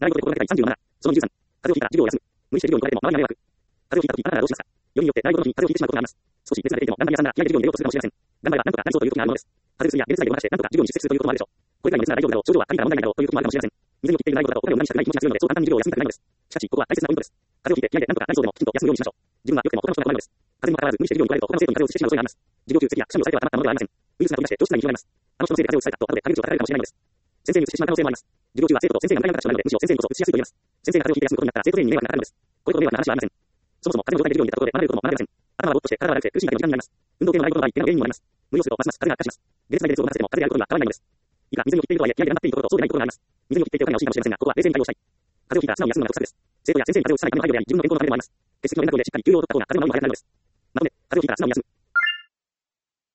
習い事で心がけたい37。その13。風邪をひいたら授業を休む。無理して授業に来られても周りに迷惑。風邪をひいた時あなたはどうしますか。よりによって習い事の日に風邪をひいてしまうことがあります。少し熱が出ていても頑張り屋さんが気合で授業に出ようとするかもしれません。頑張ればなんとかなりそうという時があるものです。風邪薬や解熱剤でごまかしてなんとか授業に出席するということもあるでしょう。これくらいの熱なら大丈夫だろう、症状は軽いから問題ないだろうという時もあるかもしれません。水に切っている習い事だとお金を無駄にしたくない気持ちが強いので、そう簡単に授業を休みたくないのです。しかし、ここは大切なポイントです。風邪をひいて嫌でなんとかなりそうでもきちんと休むようにしましょう。自分は良くても他の人が怖いのです。風邪にもかかわらず無理して授業に来られると他の生徒に風邪を移してしまう恐れがあります。授業中、咳やくしゃみを抑えてはたまったものではありません。ウイルスが飛び出して教室内に広がります。あの人のせいで風邪を移されたと後で陰口を叩かれるかもしれないのです。先生に移してしまう可能性もあります。授業中は生徒と先生が向かい合った場所なので、むしろ先生にこそ移しやすいと言えます。先生が風邪をひいて休むことになったら生徒全員に迷惑がかかるのです。これほど迷惑な話はありません。そもそも風邪の状態で授業に出たところで学べることも学べません。頭はぼーっとして体は悪くて苦しいだけの時間になります。運動系の習い事の場合、怪我の原因にもなります。無理をするとますます風邪が悪化します。解熱剤で熱を任せても風邪であることには変わらないのです。いいか、水に切っているとはいえ気合で頑張っているところとそうでないところがあります。水に切っていてお金が欲しいかもしれませんが、ここは冷静に対応したい。風邪をひいたら素直に休むのが得策です。生徒や先生に風邪を移さないための配慮であり、自分の健康のためでもあります。欠席の連絡でしっかり休養を取った方が風邪の治りも早くなるのです。まとめ、風邪をひいたら素直に休む。